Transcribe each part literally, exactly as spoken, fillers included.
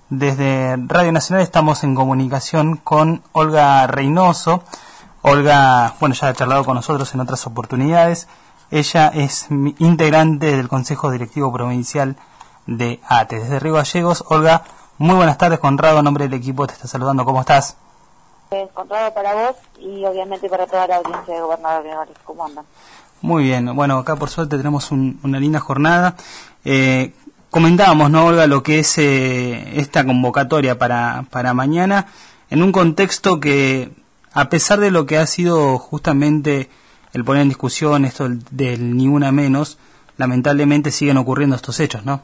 Desde Radio Nacional estamos en comunicación con Olga Reynoso. Olga, bueno, ya ha charlado con nosotros en otras oportunidades. Ella es integrante del Consejo Directivo Provincial de ATE. Desde Río Gallegos, Olga, muy buenas tardes. Conrado, en nombre del equipo, te está saludando. ¿Cómo estás? Conrado, para vos y obviamente para toda la audiencia de Gobernador. ¿Cómo andan? Muy bien. Bueno, acá por suerte tenemos un, una linda jornada. Eh, comentábamos, ¿no, Olga, lo que es eh, esta convocatoria para, para mañana, en un contexto que, a pesar de lo que ha sido justamente el poner en discusión esto del, del ni una menos, lamentablemente siguen ocurriendo estos hechos, ¿no?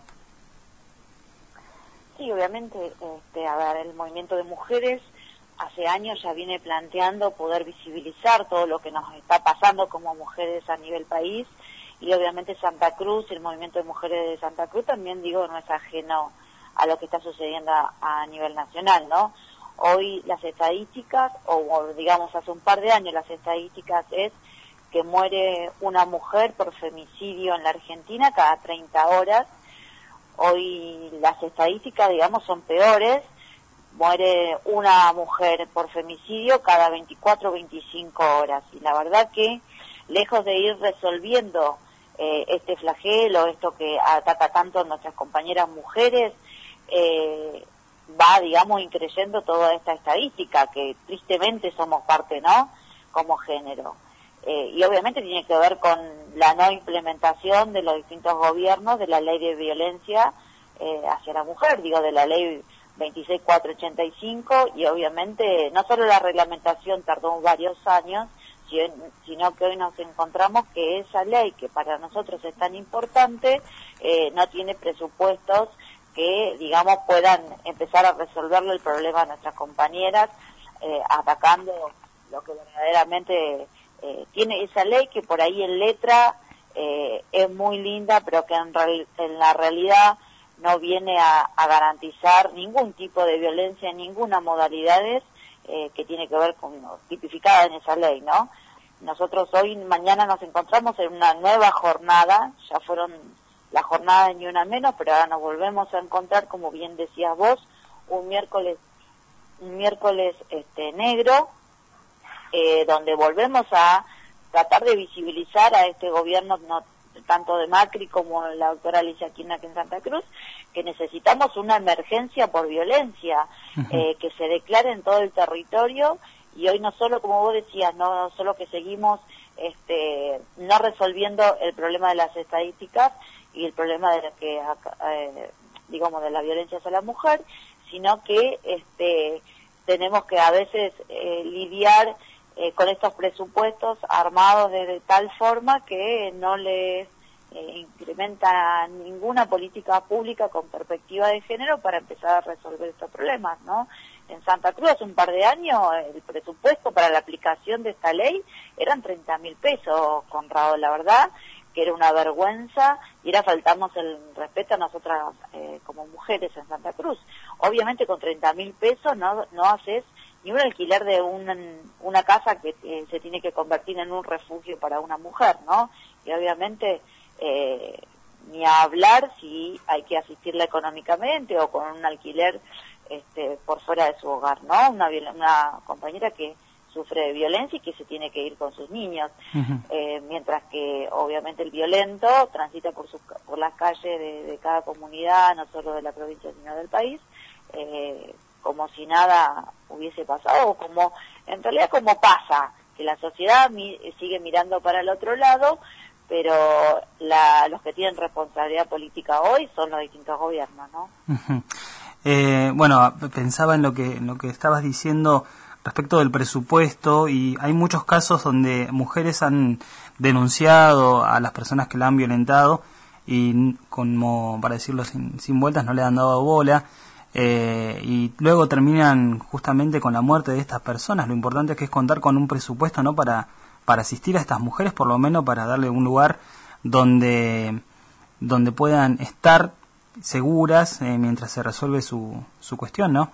Sí, obviamente, este, a ver, el movimiento de mujeres hace años ya viene planteando poder visibilizar todo lo que nos está pasando como mujeres a nivel país, y obviamente Santa Cruz, el movimiento de mujeres de Santa Cruz también, digo, no es ajeno a lo que está sucediendo a, a nivel nacional, ¿no? Hoy las estadísticas, o, o digamos hace un par de años las estadísticas es que muere una mujer por femicidio en la Argentina cada treinta horas. Hoy las estadísticas, digamos, son peores. Muere una mujer por femicidio cada veinticuatro o veinticinco horas. Y la verdad que, lejos de ir resolviendo eh, este flagelo, esto que ataca tanto a nuestras compañeras mujeres, eh, va, digamos, increyendo toda esta estadística, que tristemente somos parte, ¿no?, como género. Eh, y obviamente tiene que ver con la no implementación de los distintos gobiernos de la ley de violencia eh, hacia la mujer, digo, de la ley veintiséis mil cuatrocientos ochenta y cinco, y obviamente no solo la reglamentación tardó varios años, sino que hoy nos encontramos que esa ley, que para nosotros es tan importante, eh, no tiene presupuestos que, digamos, puedan empezar a resolverle el problema a nuestras compañeras, eh, atacando lo que verdaderamente eh, tiene esa ley, que por ahí en letra eh, es muy linda, pero que en, real, en la realidad no viene a, a garantizar ningún tipo de violencia, ninguna modalidad eh, que tiene que ver con tipificada en esa ley, ¿no? Nosotros hoy, mañana nos encontramos en una nueva jornada, ya fueron la jornada de Ni Una Menos, pero ahora nos volvemos a encontrar, como bien decías vos, un miércoles, un miércoles este negro, eh, donde volvemos a tratar de visibilizar a este gobierno, no tanto de Macri como la doctora Alicia Kirchner aquí en Santa Cruz, que necesitamos una emergencia por violencia, uh-huh. eh, que se declare en todo el territorio, y hoy no solo, como vos decías, no solo que seguimos este, no resolviendo el problema de las estadísticas y el problema de lo que, eh, digamos, de la violencia hacia la mujer, sino que este, tenemos que a veces eh, lidiar Eh, con estos presupuestos armados de, de tal forma que no les eh, incrementa ninguna política pública con perspectiva de género para empezar a resolver estos problemas, ¿no? En Santa Cruz hace un par de años el presupuesto para la aplicación de esta ley eran treinta mil pesos, Conrado, la verdad que era una vergüenza y era faltarnos el respeto a nosotras eh, como mujeres en Santa Cruz. Obviamente con treinta mil pesos no, no haces ni un alquiler de un, una casa que eh, se tiene que convertir en un refugio para una mujer, ¿no? Y obviamente eh, ni a hablar si hay que asistirla económicamente o con un alquiler este, por fuera de su hogar, ¿no? Una, una compañera que sufre de violencia y que se tiene que ir con sus niños, uh-huh. eh, mientras que obviamente el violento transita por, sus, por las calles de, de cada comunidad, no solo de la provincia sino del país, eh, como si nada hubiese pasado, o como, en realidad como pasa, que la sociedad mi, sigue mirando para el otro lado, pero la, los que tienen responsabilidad política hoy son los distintos gobiernos, ¿no? Uh-huh. Eh, bueno, pensaba en lo que, en lo que estabas diciendo respecto del presupuesto, y hay muchos casos donde mujeres han denunciado a las personas que la han violentado y, como para decirlo sin, sin vueltas, no le han dado bola. Eh, y luego terminan justamente con la muerte de estas personas. Lo importante es que es contar con un presupuesto, ¿no?, para para asistir a estas mujeres, por lo menos para darle un lugar donde donde puedan estar seguras eh, mientras se resuelve su su cuestión, ¿no?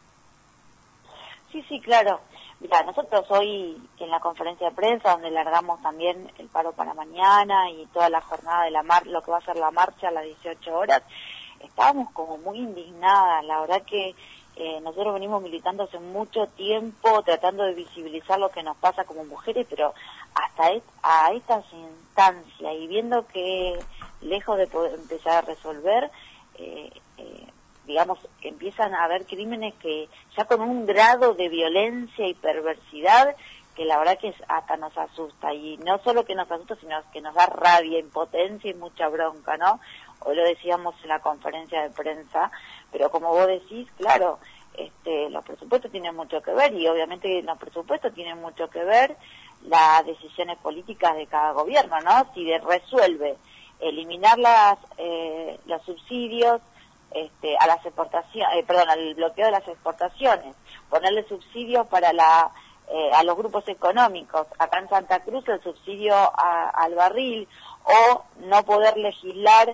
Sí, sí, claro. Mira, nosotros hoy en la conferencia de prensa, donde largamos también el paro para mañana y toda la jornada de la mar, lo que va a ser la marcha a las dieciocho horas, estábamos como muy indignadas. La verdad que eh, nosotros venimos militando hace mucho tiempo, tratando de visibilizar lo que nos pasa como mujeres, pero hasta et a estas instancias, y viendo que lejos de poder empezar a resolver, eh, eh, digamos, empiezan a haber crímenes que ya con un grado de violencia y perversidad que la verdad que hasta nos asusta, y no solo que nos asusta, sino que nos da rabia, impotencia y mucha bronca, ¿no? Hoy lo decíamos en la conferencia de prensa, pero como vos decís, claro, este, los presupuestos tienen mucho que ver, y obviamente los presupuestos tienen mucho que ver las decisiones políticas de cada gobierno, ¿no? Si de resuelve eliminar las, eh, los subsidios este, a las exportaciones, eh, perdón, al bloqueo de las exportaciones, ponerle subsidios para la Eh, a los grupos económicos, acá en Santa Cruz el subsidio a, al barril, o no poder legislar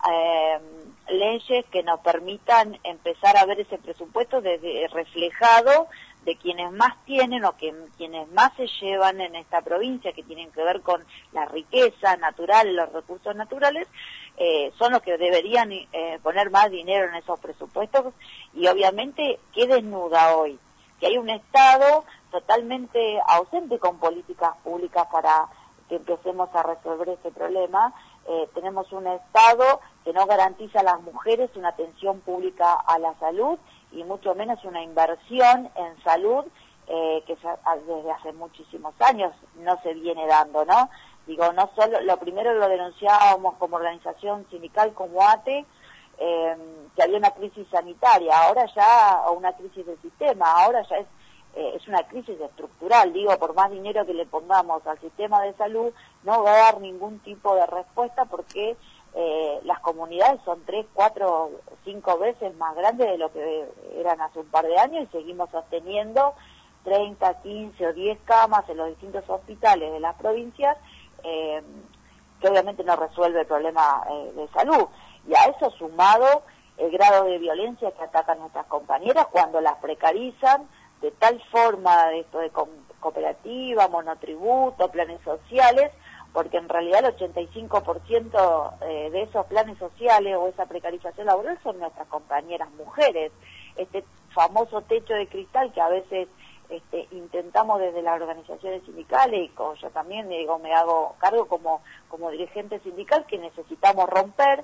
eh, leyes que nos permitan empezar a ver ese presupuesto desde, reflejado de quienes más tienen o que quienes más se llevan en esta provincia, que tienen que ver con la riqueza natural, los recursos naturales, eh, son los que deberían eh, poner más dinero en esos presupuestos, y obviamente ¿qué desnuda hoy? Que hay un Estado totalmente ausente con políticas públicas para que empecemos a resolver este problema. Eh, tenemos un Estado que no garantiza a las mujeres una atención pública a la salud, y mucho menos una inversión en salud eh, que ya, desde hace muchísimos años no se viene dando, ¿no? Digo, no solo, lo primero lo denunciábamos como organización sindical, como A T E, eh, que había una crisis sanitaria, ahora ya, o una crisis del sistema, ahora ya es Eh, es una crisis estructural. Digo, por más dinero que le pongamos al sistema de salud, no va a dar ningún tipo de respuesta, porque eh, las comunidades son tres, cuatro, cinco veces más grandes de lo que eran hace un par de años, y seguimos sosteniendo treinta, quince o diez camas en los distintos hospitales de las provincias, eh, que obviamente no resuelve el problema eh, de salud. Y a eso sumado el grado de violencia que atacan nuestras compañeras cuando las precarizan, de tal forma de esto de cooperativa, monotributo, planes sociales, porque en realidad el ochenta y cinco por ciento eh, de esos planes sociales o esa precarización laboral son nuestras compañeras mujeres. Este famoso techo de cristal que a veces este, intentamos desde las organizaciones sindicales, y como yo también digo, me hago cargo como, como dirigente sindical, que necesitamos romper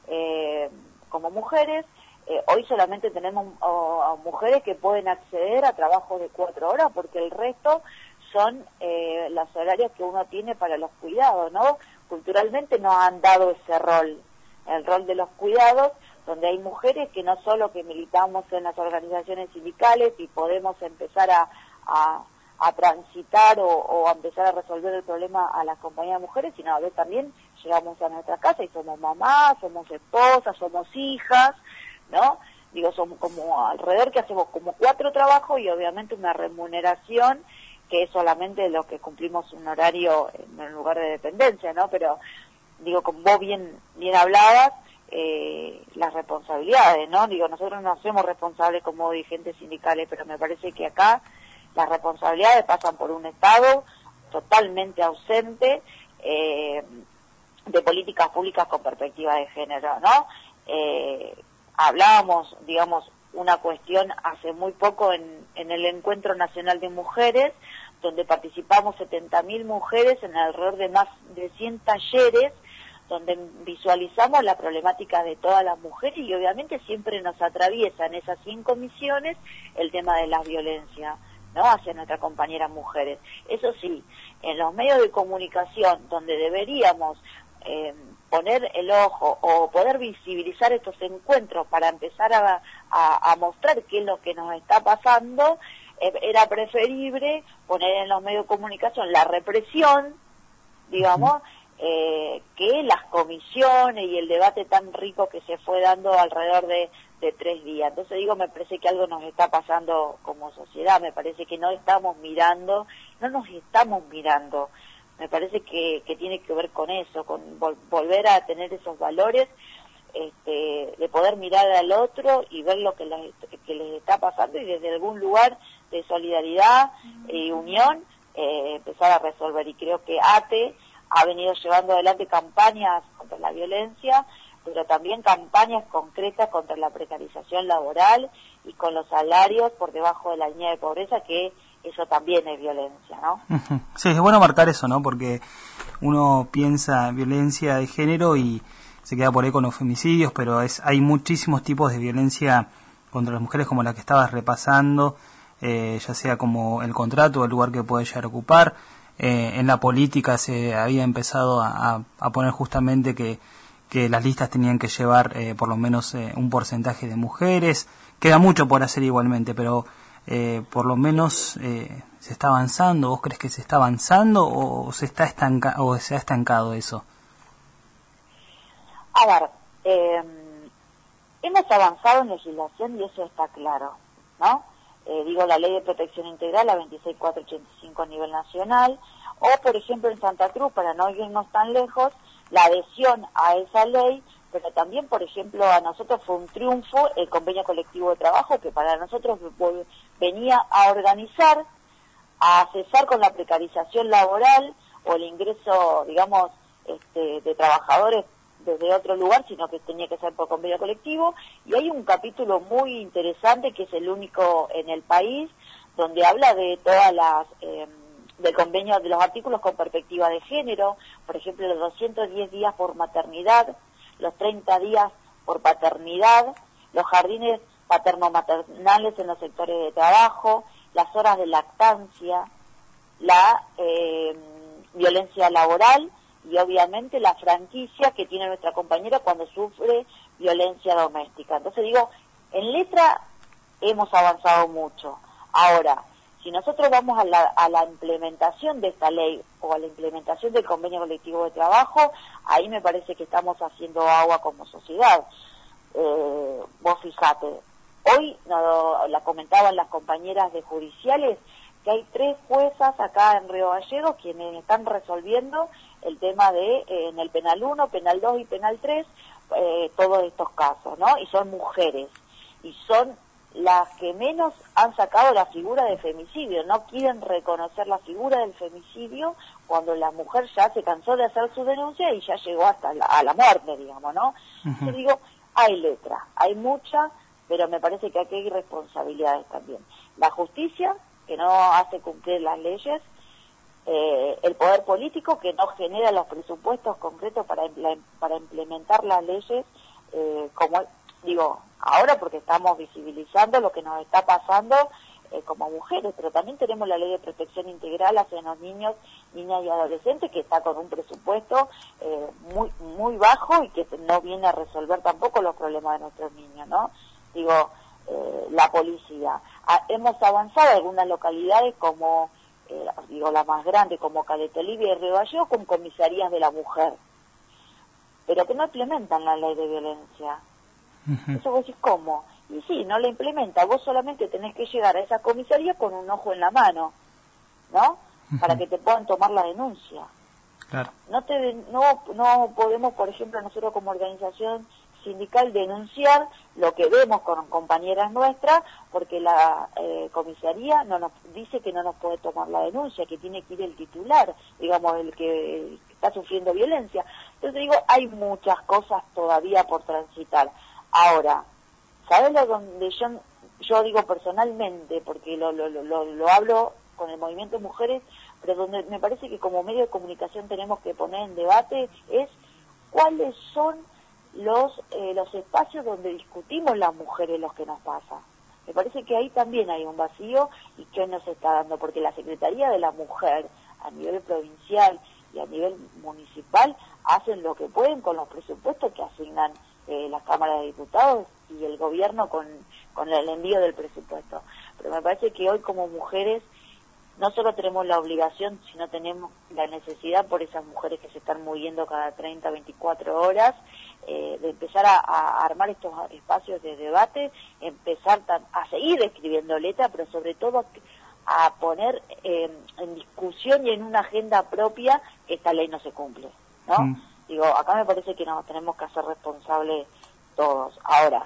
eh, como mujeres. Eh, hoy solamente tenemos oh, mujeres que pueden acceder a trabajos de cuatro horas, porque el resto son eh, los horarios que uno tiene para los cuidados, ¿no? Culturalmente nos han dado ese rol, el rol de los cuidados, donde hay mujeres que no solo que militamos en las organizaciones sindicales y podemos empezar a, a, a transitar o, o a empezar a resolver el problema a las compañías de mujeres, sino a veces también llegamos a nuestra casa y somos mamás, somos esposas, somos hijas, ¿no? Digo, somos como alrededor que hacemos como cuatro trabajos, y obviamente una remuneración que es solamente lo que cumplimos un horario en un lugar de dependencia, ¿no? Pero, digo, como vos bien, bien hablabas, eh, las responsabilidades, ¿no? Digo, nosotros no somos responsables como dirigentes sindicales, pero me parece que acá las responsabilidades pasan por un Estado totalmente ausente eh, de políticas públicas con perspectiva de género, ¿no? Eh, Hablábamos, digamos, una cuestión hace muy poco en, en el Encuentro Nacional de Mujeres, donde participamos setenta mil mujeres en alrededor de más de cien talleres, donde visualizamos la problemática de todas las mujeres, y obviamente siempre nos atraviesa en esas cien comisiones el tema de la violencia, ¿no?, hacia nuestras compañeras mujeres. Eso sí, en los medios de comunicación, donde deberíamos eh, poner el ojo o poder visibilizar estos encuentros para empezar a, a, a mostrar qué es lo que nos está pasando, eh, era preferible poner en los medios de comunicación la represión, digamos, eh, que las comisiones y el debate tan rico que se fue dando alrededor de, de tres días. Entonces digo, me parece que algo nos está pasando como sociedad, me parece que no estamos mirando, no nos estamos mirando. Me parece que, que tiene que ver con eso, con vol volver a tener esos valores, este, de poder mirar al otro y ver lo que les, que les está pasando, y desde algún lugar de solidaridad y unión eh, empezar a resolver. Y creo que A T E ha venido llevando adelante campañas contra la violencia pero también campañas concretas contra la precarización laboral y con los salarios por debajo de la línea de pobreza, que eso también es violencia, ¿no? Uh-huh. Sí, es bueno marcar eso, ¿no? Porque uno piensa violencia de género y se queda por ahí con los femicidios, pero es hay muchísimos tipos de violencia contra las mujeres, como la que estabas repasando, eh, ya sea como el contrato o el lugar que puede llegar a ocupar. Eh, en la política se había empezado a, a poner justamente que, que las listas tenían que llevar eh, por lo menos eh, un porcentaje de mujeres. Queda mucho por hacer igualmente, pero eh, por lo menos eh, se está avanzando. ¿Vos crees que se está avanzando o se está estanca o se ha estancado eso? A ver, eh, hemos avanzado en legislación y eso está claro, ¿no? Eh, digo, la Ley de Protección Integral, la veintiséis mil cuatrocientos ochenta y cinco a nivel nacional, o por ejemplo en Santa Cruz, para no irnos tan lejos, la adhesión a esa ley, pero también, por ejemplo, a nosotros fue un triunfo el convenio colectivo de trabajo, que para nosotros venía a organizar, a cesar con la precarización laboral o el ingreso, digamos, este, de trabajadores desde otro lugar, sino que tenía que ser por convenio colectivo, y hay un capítulo muy interesante que es el único en el país, donde habla de todas las, eh, del convenio, de los artículos con perspectiva de género, por ejemplo, los doscientos diez días por maternidad, los treinta días por paternidad, los jardines paterno-maternales en los sectores de trabajo, las horas de lactancia, la eh, violencia laboral, y obviamente la franquicia que tiene nuestra compañera cuando sufre violencia doméstica. Entonces digo, en letra hemos avanzado mucho. Ahora, si nosotros vamos a la, a la implementación de esta ley o a la implementación del convenio colectivo de trabajo, ahí me parece que estamos haciendo agua como sociedad. Eh, vos fijate, hoy no, la comentaban las compañeras de judiciales, que hay tres juezas acá en Río Gallegos quienes están resolviendo el tema de, eh, en el penal uno, penal dos y penal tres, eh, todos estos casos, ¿no? Y son mujeres, y son las que menos han sacado la figura de femicidio, no quieren reconocer la figura del femicidio cuando la mujer ya se cansó de hacer su denuncia y ya llegó hasta la, a la muerte, digamos, ¿no? Uh-huh. Yo digo, hay letra, hay mucha, pero me parece que aquí hay responsabilidades también. La justicia, que no hace cumplir las leyes, eh, el poder político, que no genera los presupuestos concretos para, para implementar las leyes, eh, como digo, ahora porque estamos visibilizando lo que nos está pasando eh, como mujeres, pero también tenemos la Ley de Protección Integral hacia los niños, niñas y adolescentes, que está con un presupuesto eh, muy muy bajo y que no viene a resolver tampoco los problemas de nuestros niños, ¿no? Digo, eh, la policía. Ah, hemos avanzado en algunas localidades como, eh, digo, la más grande, como Caleta Olivia y Río Gallegos, con comisarías de la mujer, pero que no implementan la ley de violencia. Uh-huh. Eso vos decís, ¿cómo? Y sí, no la implementa, vos solamente tenés que llegar a esa comisaría con un ojo en la mano, ¿no? Uh-huh. Para que te puedan tomar la denuncia. Claro. No, te, no, no podemos, por ejemplo, nosotros como organización sindical denunciar lo que vemos con compañeras nuestras, porque la eh, comisaría no nos dice que no nos puede tomar la denuncia, que tiene que ir el titular, digamos, el que, el que está sufriendo violencia. Entonces digo, hay muchas cosas todavía por transitar. Ahora, ¿sabes lo donde yo, yo digo personalmente, porque lo, lo, lo, lo hablo con el movimiento de mujeres, pero donde me parece que como medio de comunicación tenemos que poner en debate es cuáles son los eh, los espacios donde discutimos las mujeres los que nos pasa? Me parece que ahí también hay un vacío y que nos está dando, porque la Secretaría de la Mujer a nivel provincial y a nivel municipal hacen lo que pueden con los presupuestos que asignan eh, las cámaras de diputados y el gobierno con, con el envío del presupuesto. Pero me parece que hoy como mujeres no solo tenemos la obligación, sino tenemos la necesidad por esas mujeres que se están muriendo cada treinta, veinticuatro horas, eh, de empezar a, a armar estos espacios de debate, empezar tan, a seguir escribiendo letras, pero sobre todo a, a poner eh, en discusión y en una agenda propia que esta ley no se cumple, ¿no? Mm. Digo, acá me parece que nos tenemos que hacer responsables todos. Ahora,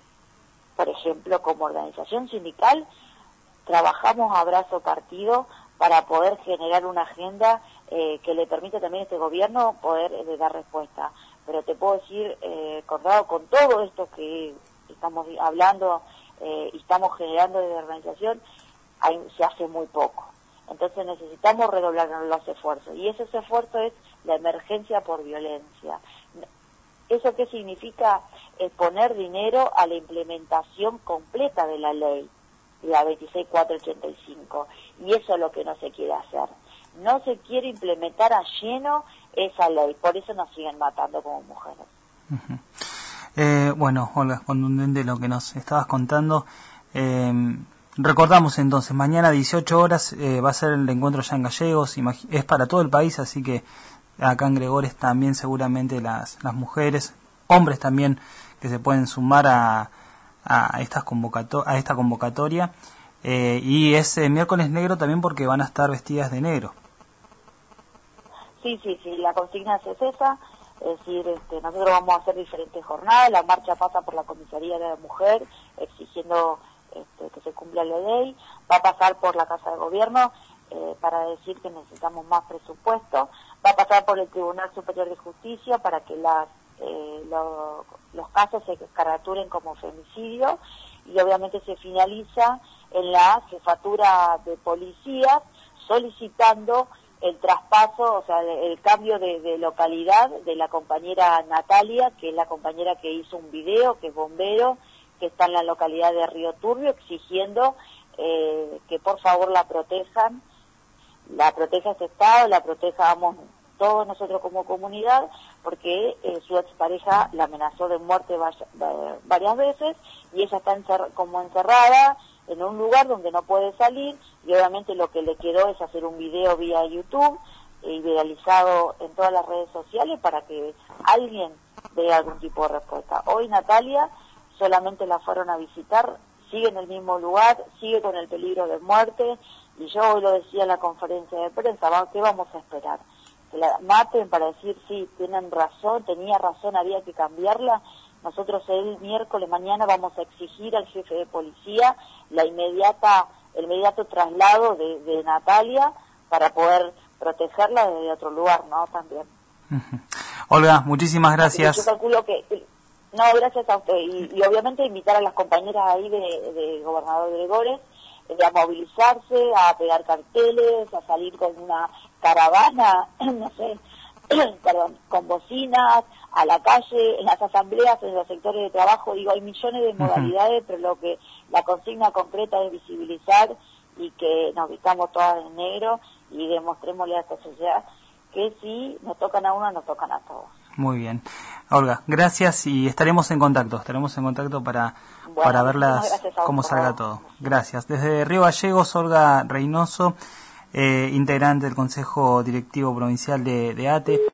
por ejemplo, como organización sindical, trabajamos a brazo partido para poder generar una agenda eh, que le permita también a este gobierno poder eh, dar respuesta. pero te puedo decir, eh, acordado con todo esto que estamos hablando eh, y estamos generando desde la organización, hay, se hace muy poco. Entonces necesitamos redoblar los esfuerzos, y ese esfuerzo es la emergencia por violencia. ¿Eso qué significa? Es poner dinero a la implementación completa de la ley, la veintiséis mil cuatrocientos ochenta y cinco, y eso es lo que no se quiere hacer. No se quiere implementar a lleno esa ley, por eso nos siguen matando como mujeres. Uh-huh. eh, bueno, Olga, contundente lo que nos estabas contando. Eh, recordamos entonces, mañana a dieciocho horas eh, va a ser el encuentro ya en Gallegos, es para todo el país, así que acá en Gregores también seguramente las, las mujeres, hombres también, que se pueden sumar a, a, estas convocato- a esta convocatoria. Eh, y es eh, miércoles negro también porque van a estar vestidas de negro. Sí, sí, sí, la consigna es esa, es decir, este, nosotros vamos a hacer diferentes jornadas, la marcha pasa por la Comisaría de la Mujer, exigiendo este, que se cumpla la ley, va a pasar por la Casa de Gobierno eh, para decir que necesitamos más presupuesto, va a pasar por el Tribunal Superior de Justicia para que las, eh, lo, los casos se caraturen como femicidio, y obviamente se finaliza en la jefatura de policías solicitando el traspaso, o sea, el cambio de, de localidad de la compañera Natalia, que es la compañera que hizo un video, que es bombero, que está en la localidad de Río Turbio, exigiendo eh, que por favor la protejan, la proteja este Estado, la protejamos todos nosotros como comunidad, porque eh, su expareja la amenazó de muerte vaya, varias veces, y ella está encer- como encerrada en un lugar donde no puede salir, y obviamente lo que le quedó es hacer un video vía YouTube y viralizado en todas las redes sociales para que alguien dé algún tipo de respuesta. Hoy Natalia solamente la fueron a visitar, sigue en el mismo lugar, sigue con el peligro de muerte, y yo hoy lo decía en la conferencia de prensa, ¿qué vamos a esperar? Que la maten para decir, sí, tienen razón, tenía razón, había que cambiarla. Nosotros el miércoles mañana vamos a exigir al jefe de policía la inmediata, el inmediato traslado de, de Natalia para poder protegerla desde otro lugar, ¿no? También. Uh-huh. Olga, muchísimas gracias. Yo calculo que, no, gracias a usted, y, y obviamente invitar a las compañeras ahí de, de Gobernador Gregores eh, a movilizarse, a pegar carteles, a salir con una caravana, no sé, perdón, con bocinas, a la calle, en las asambleas, en los sectores de trabajo. Digo, hay millones de modalidades, uh-huh. pero lo que la consigna concreta es visibilizar y que nos vistamos todas de negro y demostrémosle a esta sociedad que si nos tocan a uno, nos tocan a todos. Muy bien. Olga, gracias, y estaremos en contacto, estaremos en contacto para, bueno, para verlas cómo salga todo. Gracias. Desde Río Gallegos, Olga Reynoso, eh, integrante del Consejo Directivo Provincial de, de A T E.